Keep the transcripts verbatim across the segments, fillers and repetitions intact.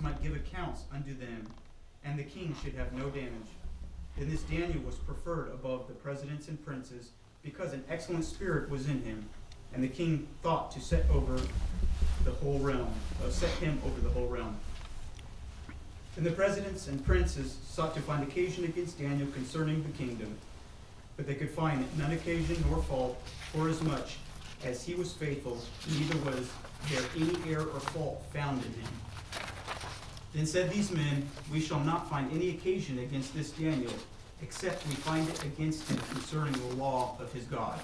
might give accounts unto them, and the king should have no damage. Then this Daniel was preferred above the presidents and princes, because an excellent spirit was in him, and the king thought to set over the whole realm, uh, set him over the whole realm. And the presidents and princes sought to find occasion against Daniel concerning the kingdom, but they could find none occasion nor fault, forasmuch as he was faithful, neither was there any error or fault found in him. Then said these men, We shall not find any occasion against this Daniel, except we find it against him concerning the law of his God.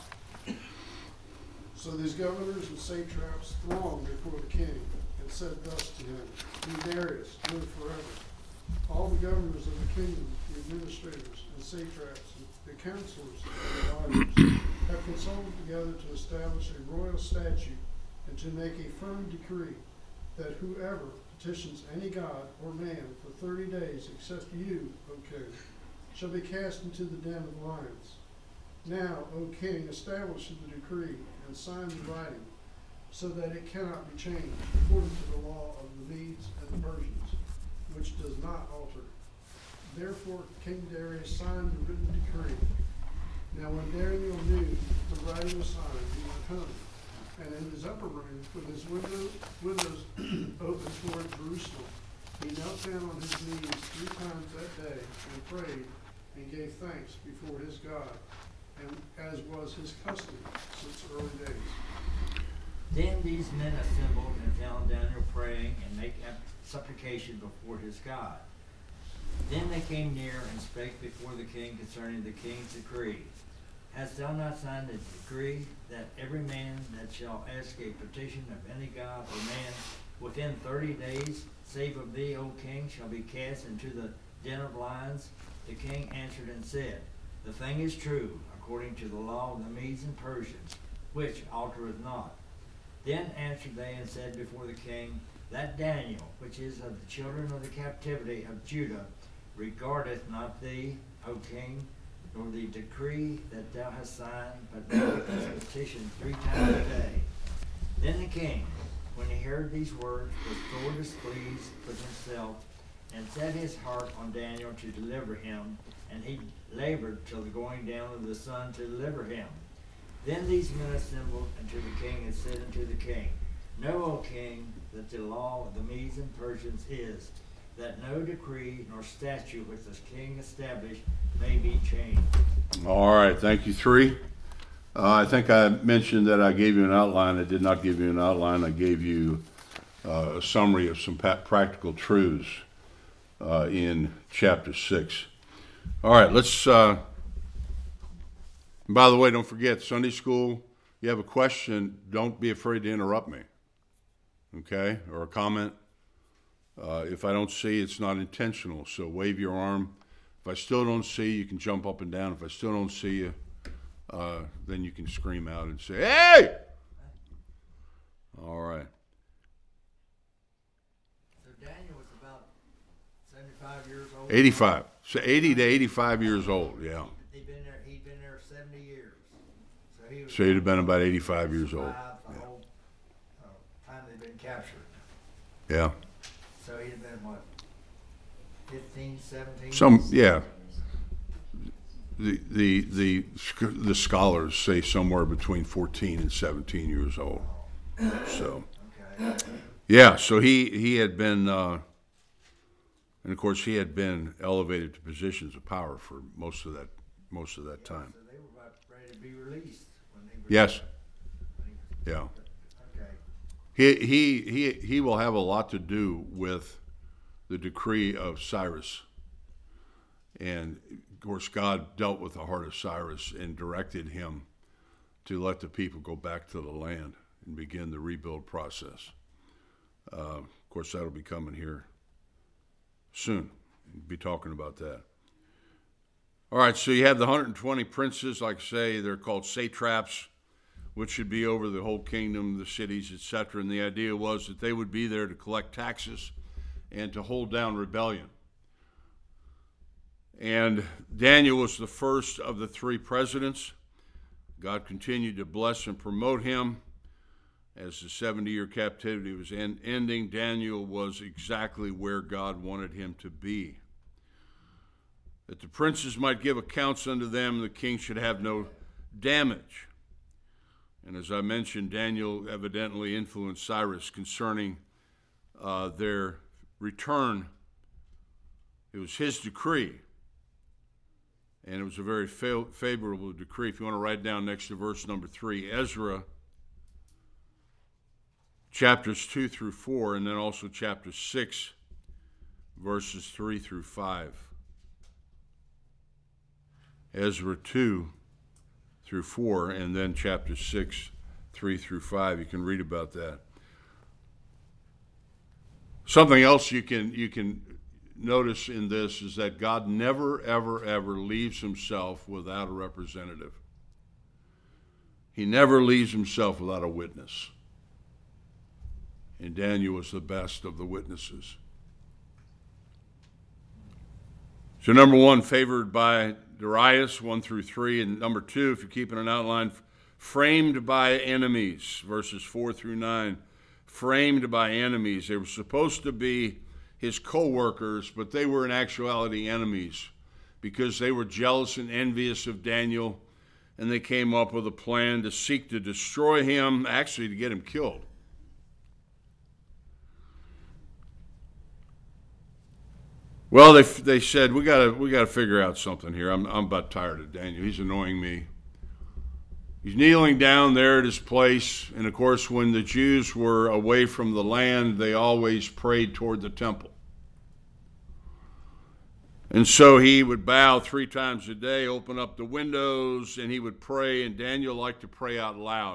So these governors and satraps thronged before the king, and said thus to him, King Darius, live forever. All the governors of the kingdom, the administrators and satraps, and the counselors and the lawyers, have consulted together to establish a royal statute and to make a firm decree that whoever petitions any god or man for thirty days except you, O king, shall be cast into the den of lions. Now, O king, establish the decree and sign the writing, so that it cannot be changed according to the law of the Medes and the Persians, which does not alter. Therefore King Darius signed the written decree. Now when Daniel knew that the writing was signed, he went home, and in his upper room, with his window, windows open toward Jerusalem, he knelt down on his knees three times that day and prayed and gave thanks before his God, and as was his custom since early days. Then these men assembled and found Daniel praying and making supplication before his God. Then they came near and spake before the king concerning the king's decree. Hast thou not signed a decree that every man that shall ask a petition of any god or man within thirty days, save of thee, O king, shall be cast into the den of lions? The king answered and said, The thing is true, according to the law of the Medes and Persians, which altereth not. Then answered they and said before the king, That Daniel, which is of the children of the captivity of Judah, regardeth not thee, O king, nor the decree that thou hast signed, but thou hast petitioned three times a day. Then the king, when he heard these words, was sore displeased with himself, and set his heart on Daniel to deliver him, and he labored till the going down of the sun to deliver him. Then these men assembled unto the king, and said unto the king, Know, O king, that the law of the Medes and Persians is, that no decree nor statute which the king established may be changed. All right, thank you, three. Uh, I think I mentioned that I gave you an outline. I did not give you an outline. I gave you uh, a summary of some pa- practical truths uh, in chapter six. All right, let's, uh, by the way, don't forget, Sunday school, you have a question, don't be afraid to interrupt me, okay, or a comment. Uh, if I don't see, it's not intentional, so wave your arm. If I still don't see, you can jump up and down. If I still don't see you, uh, then you can scream out and say, Hey! All right. So Daniel was about seventy-five years old? eighty-five. So eighty to eighty-five years old, yeah. He'd been there, he'd been there seventy years. So he was So he'd have been about eighty-five years old. The whole uh, time they'd been captured. Yeah. So he'd have been, what, fifteen, seventeen? Some, yeah. The, the, the, the scholars say somewhere between fourteen and seventeen years old. So, Okay. yeah, so he, he had been, uh, and of course he had been elevated to positions of power for most of that, most of that time. So they were about ready to be released when they were. Yes. when Yeah. he- Okay. He, he, he, he will have a lot to do with the decree of Cyrus. And of course, God dealt with the heart of Cyrus and directed him to let the people go back to the land and begin the rebuild process. Uh, of course, that'll be coming here soon. We'll be talking about that. All right, so you have the one hundred twenty princes, like I say, they're called satraps, which should be over the whole kingdom, the cities, et cetera. And the idea was that they would be there to collect taxes and to hold down rebellion. And Daniel was the first of the three presidents. God continued to bless and promote him. As the seventy-year captivity was en- ending, Daniel was exactly where God wanted him to be. That the princes might give accounts unto them, and the king should have no damage. And as I mentioned, Daniel evidently influenced Cyrus concerning uh, their return. It was his decree, and it was a very fa- favorable decree. If you want to write down next to verse number three, Ezra, chapters two through four, and then also chapter six, verses three through five. Ezra two through four, and then chapter six, three through five. You can read about that. Something else you can you can notice in this is that God never, ever, ever leaves himself without a representative. He never leaves himself without a witness. And Daniel was the best of the witnesses. So number one, favored by Darius, one through three, and number two, if you're keeping an outline, framed by enemies, verses four through nine, framed by enemies. They were supposed to be his co-workers, but they were in actuality enemies because they were jealous and envious of Daniel, and they came up with a plan to seek to destroy him, actually to get him killed. Well, they they said, we gotta we gotta figure out something here. I'm I'm about tired of Daniel. He's annoying me. He's kneeling down there at his place, and of course, when the Jews were away from the land, they always prayed toward the temple. And so he would bow three times a day, open up the windows, and he would pray, and Daniel liked to pray out loud.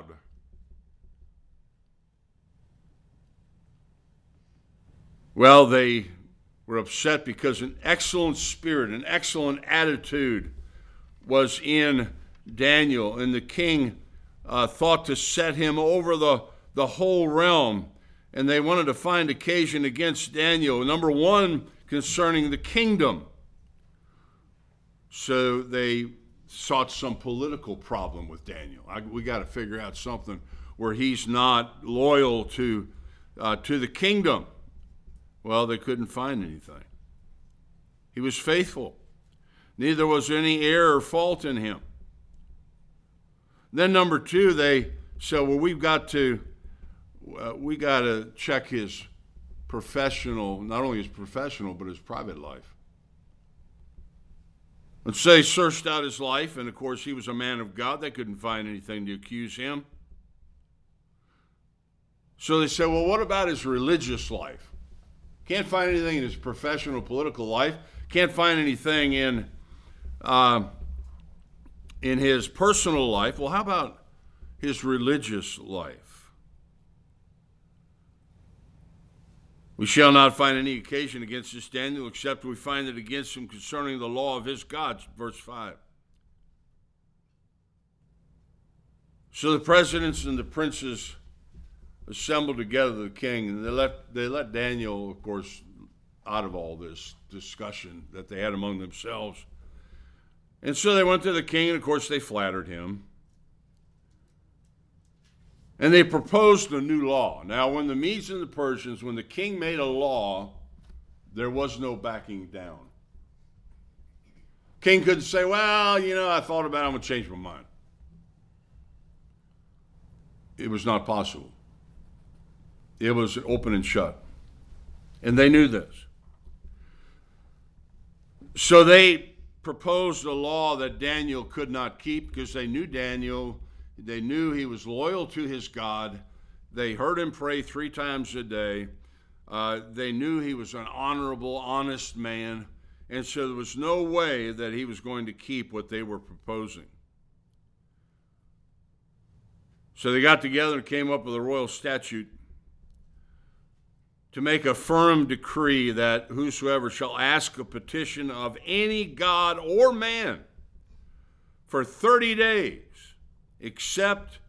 Well, they were upset because an excellent spirit, an excellent attitude was in Daniel, and the king uh, thought to set him over the, the whole realm, and they wanted to find occasion against Daniel. Number one, concerning the kingdom. So they sought some political problem with Daniel. I, we got to figure out something where he's not loyal to uh, to the kingdom. Well, they couldn't find anything. He was faithful. Neither was any error or fault in him. Then number two, they said, well, we've got to uh, we got to check his professional, not only his professional, but his private life. And so they searched out his life, and of course he was a man of God. They couldn't find anything to accuse him. So they said, well, what about his religious life? Can't find anything in his professional political life. Can't find anything in uh, in his personal life. Well, how about his religious life? We shall not find any occasion against this Daniel, except we find it against him concerning the law of his God, verse five. So the presidents and the princes assembled together the king, and they let, they let Daniel, of course, out of all this discussion that they had among themselves. And so they went to the king, and of course they flattered him. And they proposed a new law. Now, when the Medes and the Persians, when the king made a law, there was no backing down. King couldn't say, well, you know, I thought about it, I'm going to change my mind. It was not possible. It was open and shut. And they knew this. So they proposed a law that Daniel could not keep because they knew Daniel. They knew he was loyal to his God. They heard him pray three times a day. Uh, they knew he was an honorable, honest man. And so there was no way that he was going to keep what they were proposing. So they got together and came up with a royal statute to make a firm decree that whosoever shall ask a petition of any god or man for thirty days, except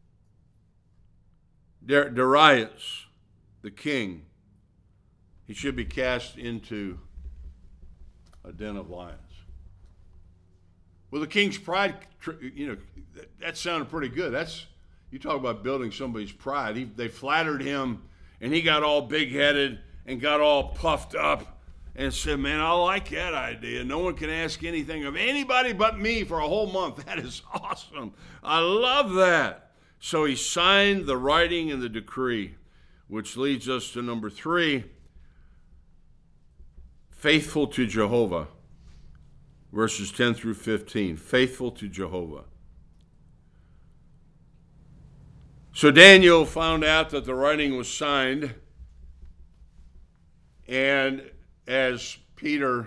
Darius, the king, he should be cast into a den of lions. Well, the king's pride, you know, that sounded pretty good. That's, You talk about building somebody's pride. He, they flattered him, and he got all big-headed and got all puffed up and said, man, I like that idea. No one can ask anything of anybody but me for a whole month. That is awesome. I love that. So he signed the writing and the decree, which leads us to number three, faithful to Jehovah, verses ten through fifteen, faithful to Jehovah. So Daniel found out that the writing was signed, and as Peter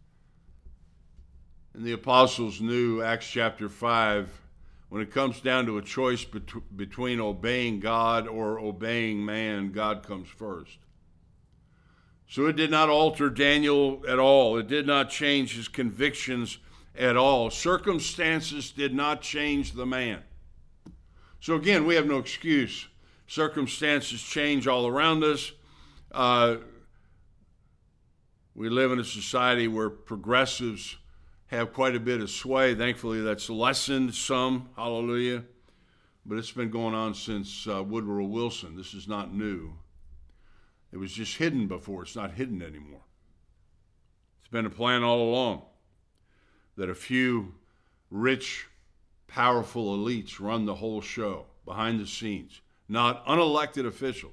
and the apostles knew, Acts chapter five, when it comes down to a choice bet- between obeying God or obeying man, God comes first. So it did not alter Daniel at all. It did not change his convictions at all. Circumstances did not change the man. So again, we have no excuse. Circumstances change all around us. Uh, we live in a society where progressives have quite a bit of sway. Thankfully, that's lessened some, hallelujah. But it's been going on since uh, Woodrow Wilson. This is not new. It was just hidden before. It's not hidden anymore. It's been a plan all along that a few rich, powerful elites run the whole show behind the scenes, not unelected officials.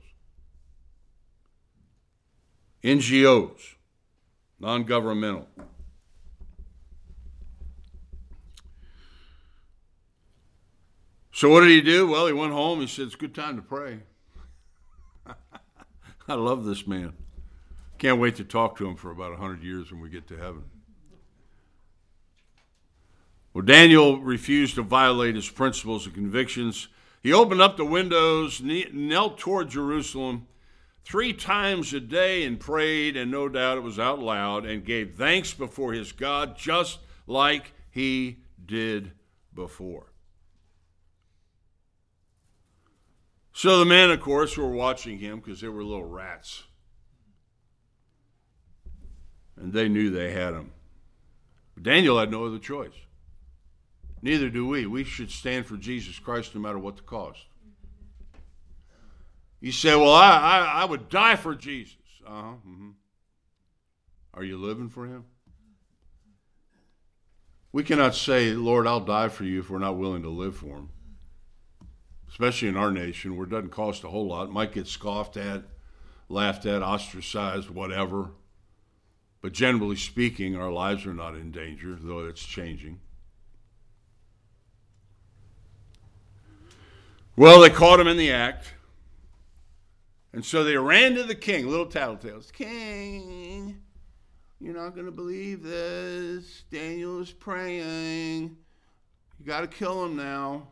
N G Os, non-governmental. So what did he do? Well, he went home. He said, it's a good time to pray. I love this man. Can't wait to talk to him for about one hundred years when we get to heaven. Well, Daniel refused to violate his principles and convictions. He opened up the windows, knelt toward Jerusalem three times a day and prayed, and no doubt it was out loud, and gave thanks before his God just like he did before. So the men, of course, were watching him because they were little rats. And they knew they had him. But Daniel had no other choice. Neither do we. We should stand for Jesus Christ no matter what the cost. You say, well, I, I, I would die for Jesus. Uh-huh. Mm-hmm. Are you living for him? We cannot say, Lord, I'll die for you if we're not willing to live for him. Especially in our nation where it doesn't cost a whole lot. It might get scoffed at, laughed at, ostracized, whatever. But generally speaking, our lives are not in danger, though it's changing. Well, they caught him in the act. And so they ran to the king, little tattletales. King, you're not going to believe this. Daniel is praying. You got to kill him now.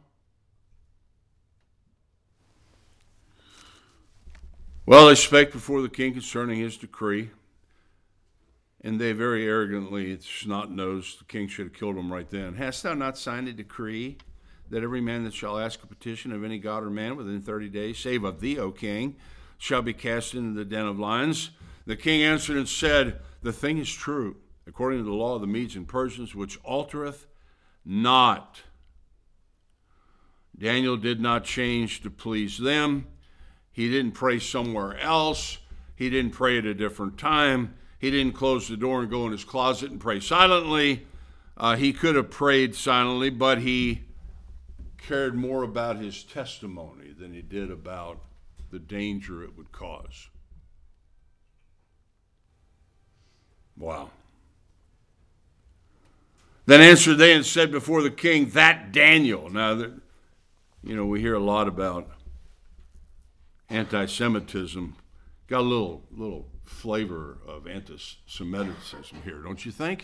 Well, they spake before the king concerning his decree, and they very arrogantly, snot-nosed, the king should have killed him right then. Hast thou not signed a decree that every man that shall ask a petition of any god or man within thirty days, save of thee, O king, shall be cast into the den of lions? The king answered and said, the thing is true, according to the law of the Medes and Persians, which altereth not. Daniel did not change to please them. He didn't pray somewhere else. He didn't pray at a different time. He didn't close the door and go in his closet and pray silently. Uh, he could have prayed silently, but he cared more about his testimony than he did about the danger it would cause. Wow. Then answered they and said before the king, that Daniel. Now, that, you know, we hear a lot about anti-Semitism. Got a little little flavor of anti-Semitism here, don't you think?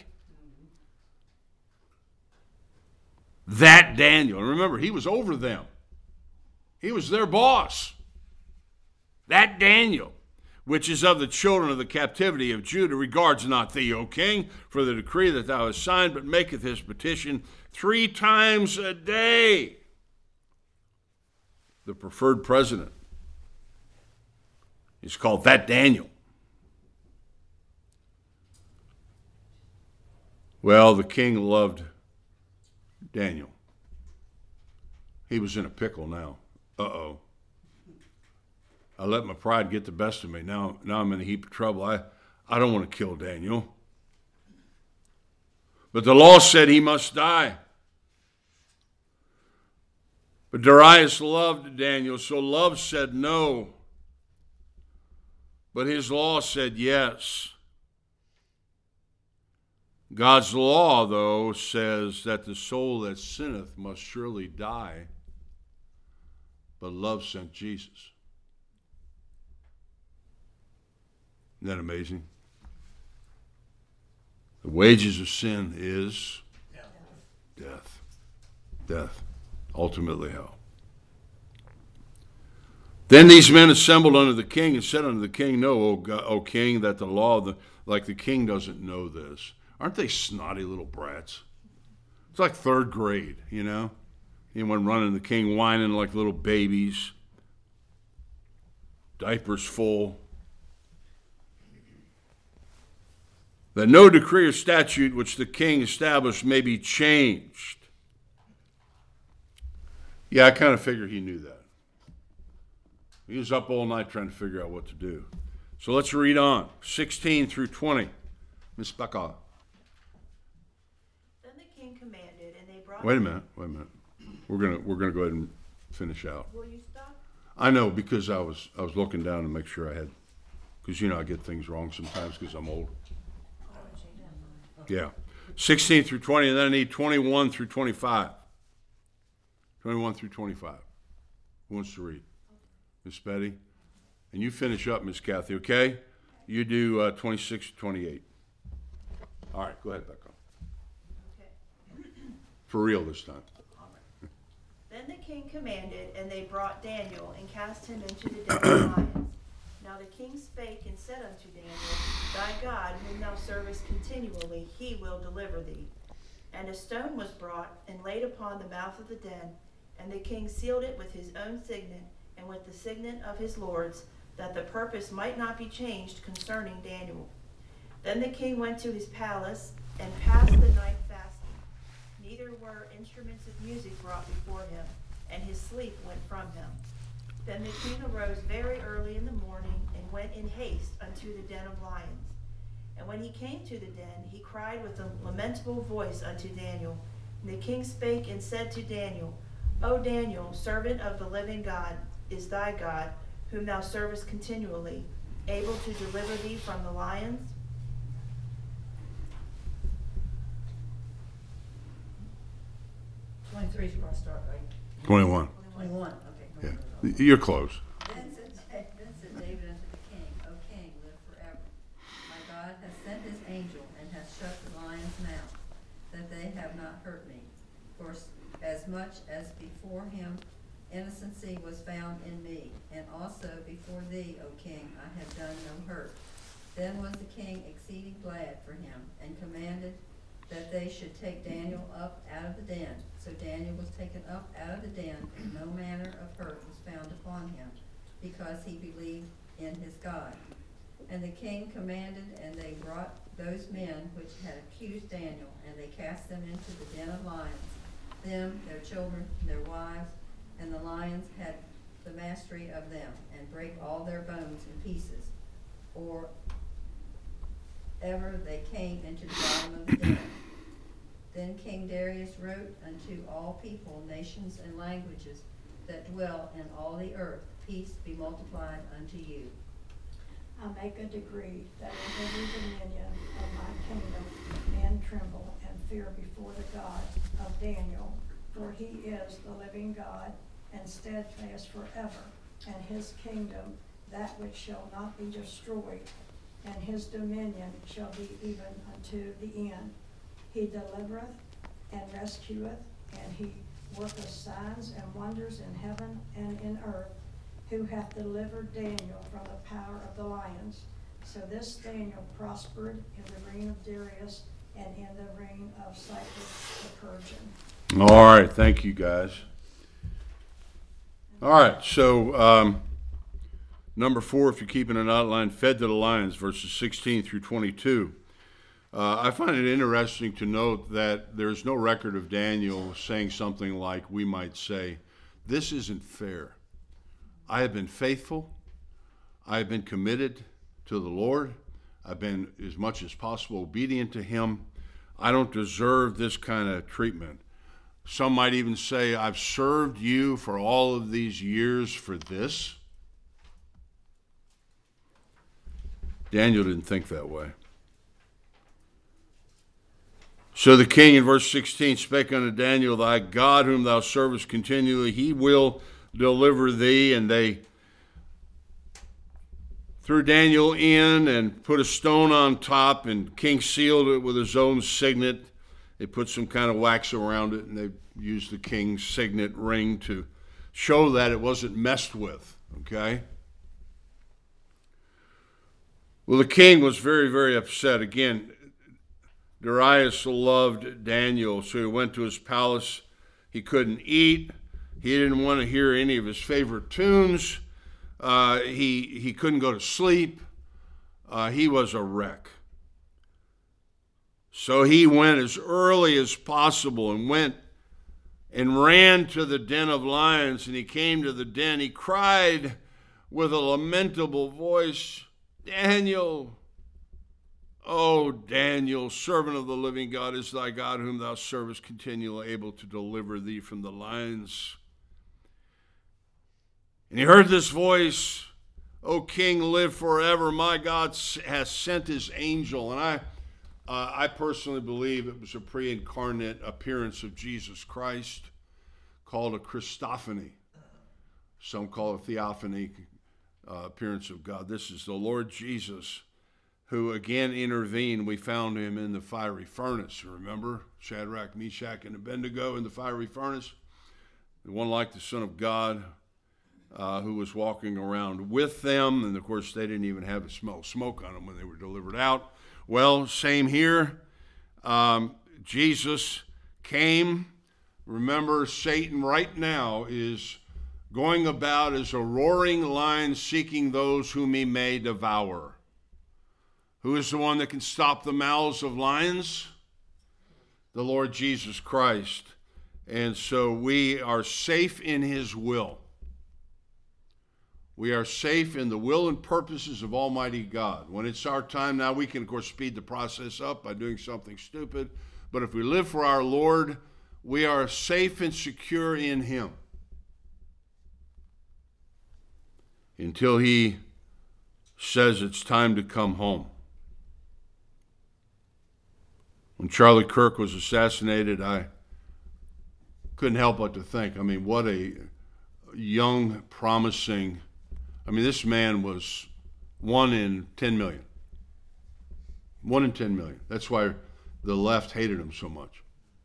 That Daniel. And remember, he was over them. He was their boss. That Daniel, which is of the children of the captivity of Judah, regards not thee, O king, for the decree that thou hast signed, but maketh his petition three times a day. The preferred president is called that Daniel. Well, the king loved Daniel. He was in a pickle now. uh-oh. I let my pride get the best of me. Now, now I'm in a heap of trouble. I, I don't want to kill Daniel. But the law said he must die. But Darius loved Daniel, so love said no. But his law said yes. God's law, though, says that the soul that sinneth must surely die. But love sent Jesus. Isn't that amazing? The wages of sin is death. Death. Ultimately hell. Then these men assembled unto the king and said unto the king, Know, O, God, O king, that the law, the, like the king doesn't know this. Aren't they snotty little brats? It's like third grade, you know? Anyone running the king whining like little babies. Diapers full. That no decree or statute which the king established may be changed. Yeah, I kind of figured he knew that. He was up all night trying to figure out what to do. So let's read on. sixteen through twenty. Miss Becca. Then the king commanded, and they brought... Wait a minute, wait a minute. We're gonna we're gonna go ahead and finish out. Will you stop? I know, because I was I was looking down to make sure I had, because you know I get things wrong sometimes because I'm old. Yeah. sixteen through twenty, and then I need twenty-one through twenty-five. twenty-one through twenty-five. Who wants to read? Miss Betty? And you finish up, Miss Kathy, okay? You do uh, twenty-six to twenty-eight. All right, go ahead, Becca. Okay. For real this time. Then the king commanded, and they brought Daniel, and cast him into the den of lions. Now the king spake and said unto Daniel, Thy God, whom thou servest continually, he will deliver thee. And a stone was brought, and laid upon the mouth of the den, and the king sealed it with his own signet, and with the signet of his lords, that the purpose might not be changed concerning Daniel. Then the king went to his palace, and passed the night fasting. Neither were instruments of music brought before him, and his sleep went from him. Then the king arose very early in the morning, and went in haste unto the den of lions. And when he came to the den, he cried with a lamentable voice unto Daniel. And the king spake and said to Daniel, O Daniel, servant of the living God, is thy God, whom thou servest continually, able to deliver thee from the lions? Twenty-three is where I start, right? twenty-one. Twenty-one, okay. Yeah. You're close. Then said, then said David unto the king, O king, live forever. My God has sent his angel, and hath shut the lions' mouth, that they have not hurt me. For as much as before him innocency was found in me, and also before thee, O king, I have done no hurt. Then was the king exceeding glad for him, and commanded that they should take Daniel up out of the den. So Daniel was taken up out of the den, and no manner of hurt was found upon him, because he believed in his God. And the king commanded, and they brought those men which had accused Daniel, and they cast them into the den of lions, them, their children, their wives, and the lions had the mastery of them, and brake all their bones in pieces, or ever they came into the bottom of the den. Then King Darius wrote unto all people, nations, and languages that dwell in all the earth, peace be multiplied unto you. I make a decree that in every dominion of my kingdom men tremble and fear before the God of Daniel, for he is the living God, and steadfast forever, and his kingdom that which shall not be destroyed, and his dominion shall be even unto the end. He delivereth and rescueth, and he worketh signs and wonders in heaven and in earth, who hath delivered Daniel from the power of the lions. So this Daniel prospered in the reign of Darius and in the reign of Cyrus the Persian. All right, thank you guys. All right, so um, number four, if you're keeping an outline, fed to the lions, verses sixteen through twenty-two. Uh, I find it interesting to note that there's no record of Daniel saying something like, we might say, this isn't fair. I have been faithful. I have been committed to the Lord. I've been, as much as possible, obedient to him. I don't deserve this kind of treatment. Some might even say, I've served you for all of these years for this. Daniel didn't think that way. So the king in verse sixteen spake unto Daniel, thy God whom thou servest continually, he will deliver thee. And they threw Daniel in and put a stone on top, and king sealed it with his own signet. They put some kind of wax around it, and they used the king's signet ring to show that it wasn't messed with, okay? Well, the king was very, very upset. Again, Darius loved Daniel, so he went to his palace. He couldn't eat. He didn't want to hear any of his favorite tunes. Uh, he, he couldn't go to sleep. Uh, he was a wreck. So he went as early as possible and went and ran to the den of lions. And he came to the den. He cried with a lamentable voice, Daniel, O Daniel, servant of the living God, is thy God whom thou servest continually able to deliver thee from the lions? And he heard this voice, O king, live forever. My God has sent his angel. And I uh, I personally believe it was a pre-incarnate appearance of Jesus Christ called a Christophany. Some call it theophany, uh, appearance of God. This is the Lord Jesus, who again intervened. We found him in the fiery furnace, remember? Shadrach, Meshach, and Abednego in the fiery furnace. The one like the Son of God, uh, who was walking around with them. And of course, they didn't even have a smell of smoke on them when they were delivered out. Well, same here. Um, Jesus came. Remember, Satan right now is going about as a roaring lion seeking those whom he may devour. Who is the one that can stop the mouths of lions? The Lord Jesus Christ. And so we are safe in his will. We are safe in the will and purposes of Almighty God. When it's our time now, we can, of course, speed the process up by doing something stupid. But if we live for our Lord, we are safe and secure in him until he says it's time to come home. When Charlie Kirk was assassinated, I couldn't help but to think, I mean, what a young, promising, I mean, this man was one in ten million. One in ten million. That's why the left hated him so much.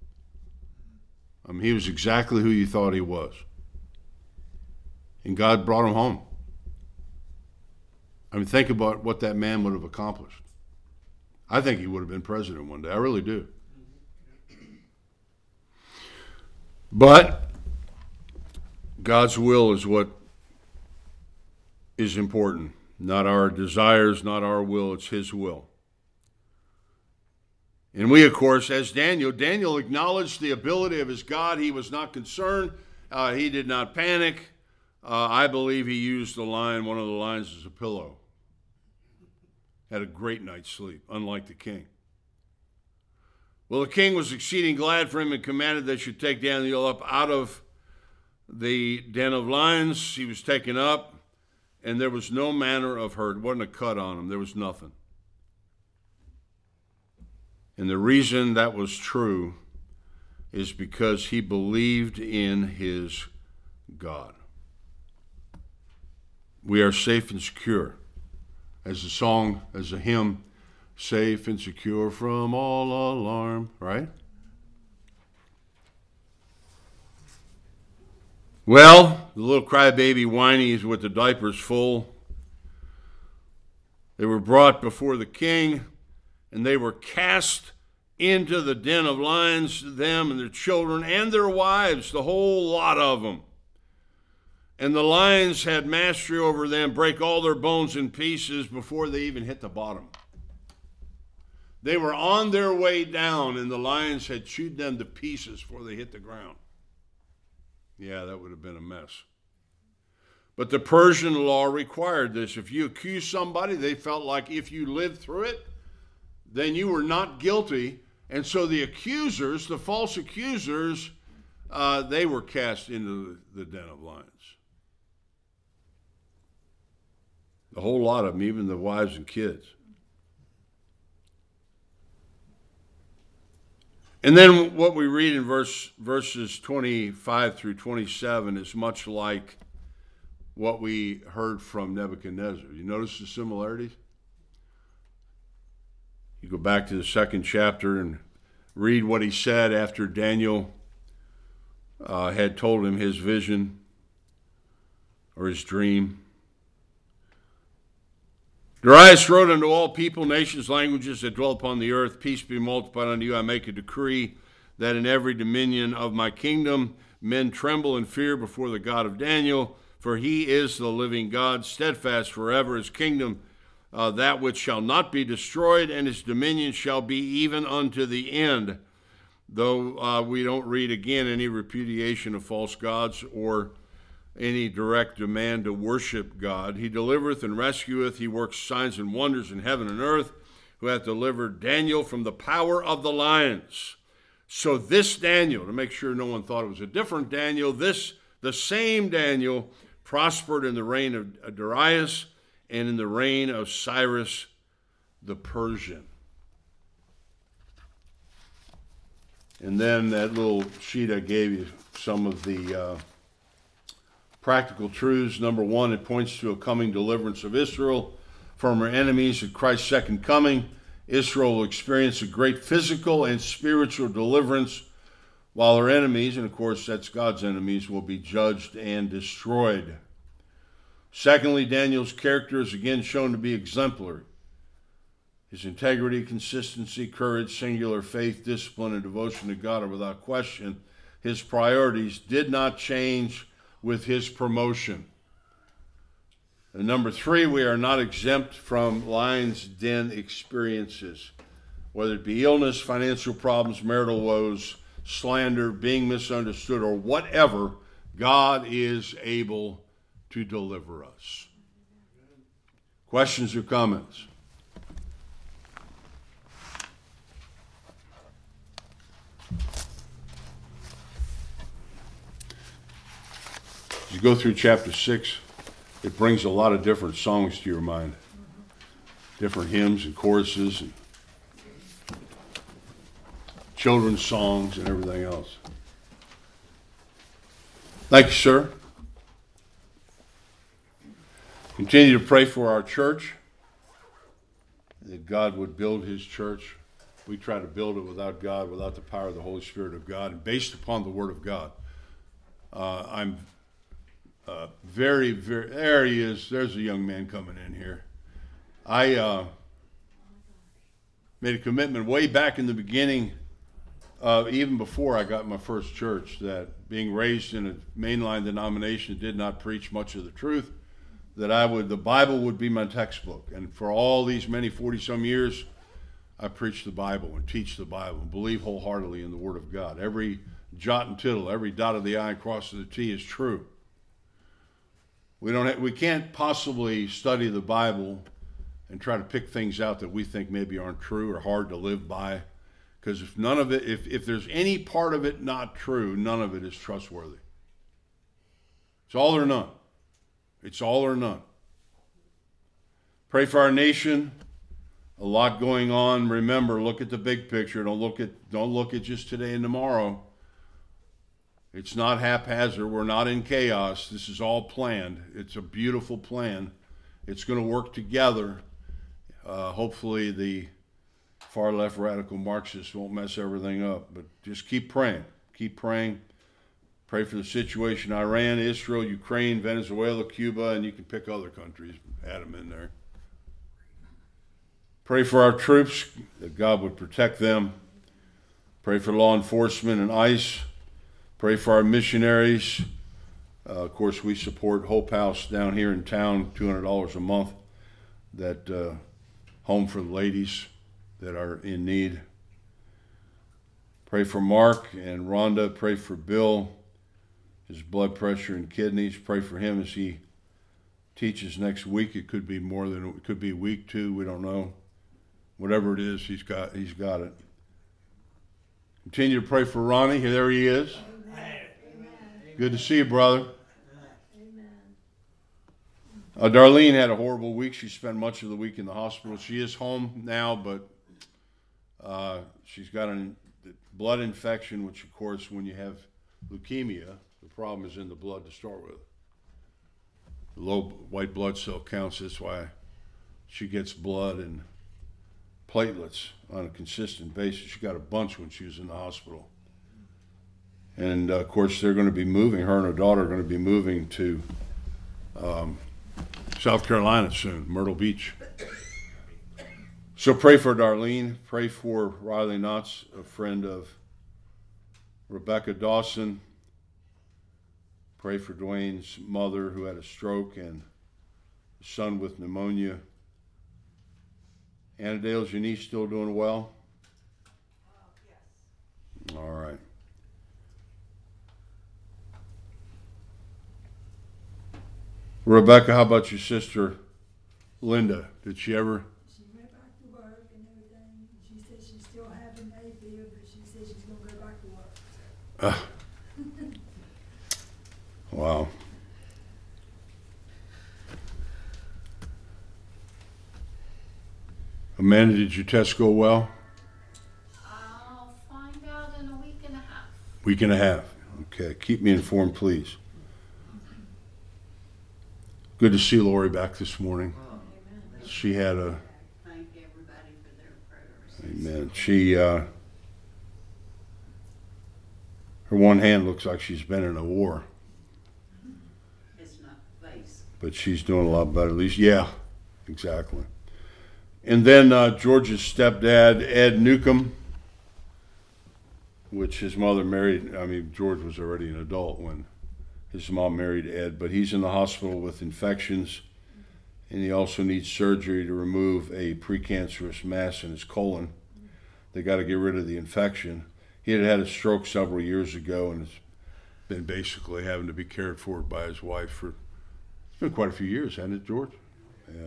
I mean, he was exactly who you thought he was. And God brought him home. I mean, think about what that man would have accomplished. I think he would have been president one day. I really do. But God's will is what is important. Not our desires, not our will. It's his will. And we, of course, as Daniel, Daniel acknowledged the ability of his God. He was not concerned. Uh, he did not panic. Uh, I believe he used the lion, one of the lions, as a pillow. Had a great night's sleep, unlike the king. Well, the king was exceeding glad for him and commanded they should take Daniel up out of the den of lions. He was taken up, and there was no manner of hurt. It wasn't a cut on him. There was nothing. And the reason that was true is because he believed in his God. We are safe and secure. As a song, as a hymn, safe and secure from all alarm, right? Well, the little crybaby whinies with the diapers full, they were brought before the king, and they were cast into the den of lions, them and their children and their wives, the whole lot of them. And the lions had mastery over them, break all their bones in pieces before they even hit the bottom. They were on their way down, and the lions had chewed them to pieces before they hit the ground. Yeah, that would have been a mess. But the Persian law required this. If you accused somebody, they felt like if you lived through it, then you were not guilty. And so the accusers, the false accusers, uh, they were cast into the, the den of lions. A whole lot of them, even the wives and kids. And then what we read in verse verses twenty-five through twenty-seven is much like what we heard from Nebuchadnezzar. You notice the similarities? You go back to the second chapter and read what he said after Daniel uh, had told him his vision or his dream. Darius wrote unto all people, nations, languages that dwell upon the earth, peace be multiplied unto you. I make a decree that in every dominion of my kingdom men tremble and fear before the God of Daniel, for he is the living God, steadfast forever. His kingdom, uh, that which shall not be destroyed, and his dominion shall be even unto the end. Though uh, we don't read again any repudiation of false gods or any direct demand to worship God. He delivereth and rescueth. He works signs and wonders in heaven and earth, who hath delivered Daniel from the power of the lions. So this Daniel, to make sure no one thought it was a different Daniel, this, the same Daniel, prospered in the reign of Darius and in the reign of Cyrus the Persian. And then that little sheet I gave you, some of the uh, practical truths. Number one, it points to a coming deliverance of Israel from her enemies at Christ's second coming. Israel will experience a great physical and spiritual deliverance, while her enemies, and of course that's God's enemies, will be judged and destroyed. Secondly, Daniel's character is again shown to be exemplary. His integrity, consistency, courage, singular faith, discipline, and devotion to God are without question. His priorities did not change with his promotion. And number three, we are not exempt from lion's den experiences, whether it be illness, financial problems, marital woes, slander, being misunderstood, or whatever. God is able to deliver us. Questions or comments? As you go through chapter six, it brings a lot of different songs to your mind. Different hymns and choruses and children's songs and everything else. Thank you, sir. Continue to pray for our church, that God would build his church. We try to build it without God, without the power of the Holy Spirit of God, and based upon the Word of God. Uh, I'm uh, very, very, there he is. There's a young man coming in here. I uh, made a commitment way back in the beginning, uh, even before I got my first church, that being raised in a mainline denomination did not preach much of the truth, that I would, the Bible would be my textbook. And for all these many forty-some years, I preach the Bible and teach the Bible and believe wholeheartedly in the Word of God. Every jot and tittle, every dot of the I and cross of the T is true. We don't have, we can't possibly study the Bible and try to pick things out that we think maybe aren't true or hard to live by, because if none of it, if, if there's any part of it not true, none of it is trustworthy. It's all or none. It's all or none. Pray for our nation. A lot going on. Remember, look at the big picture. Don't look at don't look at just today and tomorrow. It's not haphazard. We're not in chaos. This is all planned. It's a beautiful plan. It's going to work together. Uh, hopefully the far left radical Marxists won't mess everything up. But just keep praying. Keep praying. Pray for the situation in Iran, Israel, Ukraine, Venezuela, Cuba, and you can pick other countries. Add them in there. Pray for our troops, that God would protect them. Pray for law enforcement and ICE. Pray for our missionaries. Uh, of course, we support Hope House down here in town, two hundred dollars a month. That uh, home for the ladies that are in need. Pray for Mark and Rhonda. Pray for Bill, his blood pressure and kidneys. Pray for him as he teaches next week. It could be more than, it could be week two, we don't know. Whatever it is, he's got, he's got it. Continue to pray for Ronnie. There he is. Good to see you, brother. Uh, Darlene had a horrible week. She spent much of the week in the hospital. She is home now, but uh, she's got a blood infection, which, of course, when you have leukemia, the problem is in the blood to start with. Low white blood cell counts. That's why she gets blood and platelets on a consistent basis. She got a bunch when she was in the hospital. And, uh, of course, they're going to be moving. Her and her daughter are going to be moving to um, South Carolina soon, Myrtle Beach. So pray for Darlene. Pray for Riley Knotts, a friend of Rebecca Dawson. Pray for Dwayne's mother, who had a stroke, and a son with pneumonia. Anna Dale's your niece still doing well? Uh, yes. All right. Rebecca, how about your sister, Linda? Did she ever? She went back to work and everything. She said she's still having hay fever, but she said she's gonna go back to work. Uh, wow. Amanda, did your test go well? I'll find out in a week and a half. Week and a half. Okay. Keep me informed, please. Good to see Lori back this morning. She had a. Thank everybody for their prayers. Amen. She, uh, her one hand looks like she's been in a war, It's not the face. but she's doing a lot better. At least, yeah, exactly. And then uh, George's stepdad, Ed Newcomb, which his mother married. I mean, George was already an adult when his mom married Ed, but he's in the hospital with infections, and he also needs surgery to remove a precancerous mass in his colon. They got to get rid of the infection. He had had a stroke several years ago and has been basically having to be cared for by his wife for, it's been quite a few years, hasn't it, George? Yeah.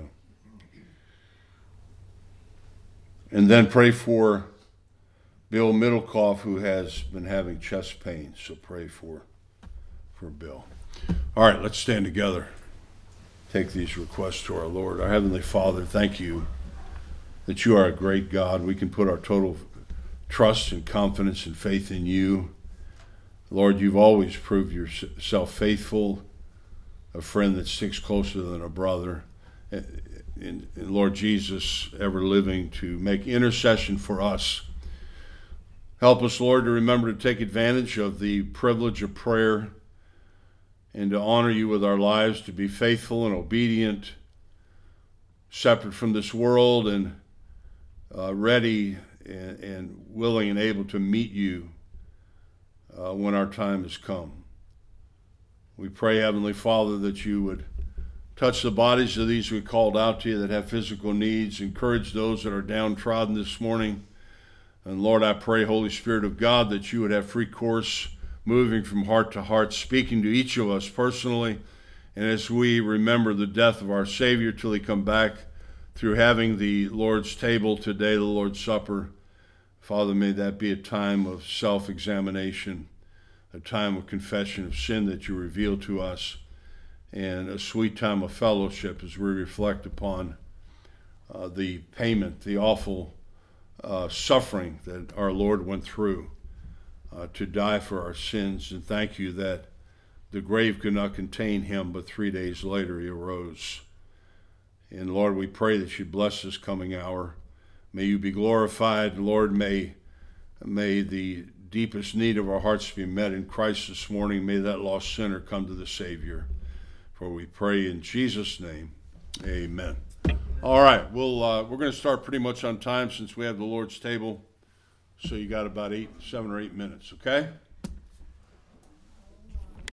And then pray for Bill Middlecoff, who has been having chest pains, so pray for for Bill. All right, let's stand together. Take these requests to our Lord. Our Heavenly Father, thank you that you are a great God. We can put our total trust and confidence and faith in you. Lord, you've always proved yourself faithful, a friend that sticks closer than a brother. And, and, and Lord Jesus, ever living to make intercession for us. Help us, Lord, to remember to take advantage of the privilege of prayer and to honor you with our lives, to be faithful and obedient, separate from this world, and uh, ready and, and willing and able to meet you uh, when our time has come. We pray, Heavenly Father, that you would touch the bodies of these we called out to you that have physical needs, encourage those that are downtrodden this morning. And Lord, I pray, Holy Spirit of God, that you would have free course moving from heart to heart, speaking to each of us personally. And as we remember the death of our Savior till he come back, through having the Lord's table today, the Lord's Supper, Father, may that be a time of self-examination, a time of confession of sin that you reveal to us, and a sweet time of fellowship as we reflect upon uh, the payment, the awful uh, suffering that our Lord went through uh, to die for our sins. And thank you that the grave could not contain him, but three days later he arose. And Lord, we pray that you bless this coming hour. May you be glorified. Lord, may, may the deepest need of our hearts be met in Christ this morning. May that lost sinner come to the Savior. For we pray in Jesus' name, amen. All right, we'll, uh, we're going to start pretty much on time since we have the Lord's table. So you got about eight, seven or eight minutes, okay?